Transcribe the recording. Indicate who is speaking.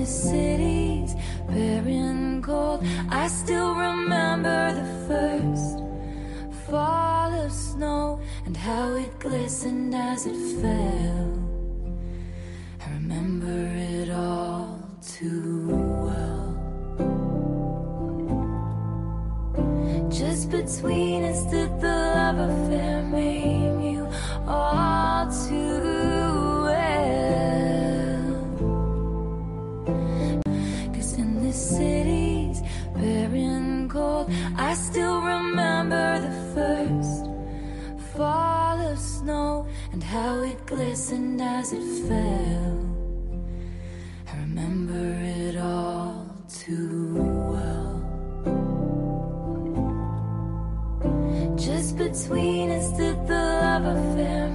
Speaker 1: the cities barren cold, I still remember the first fall of snow and how it glistened as it fell. I remember it all too well. Just between us did the love affair maim you all too well. 'Cause in the cities barren cold, I still remember the first fall of snow and how it glistened as it fell. I remember it all too well. Just between us did the love affair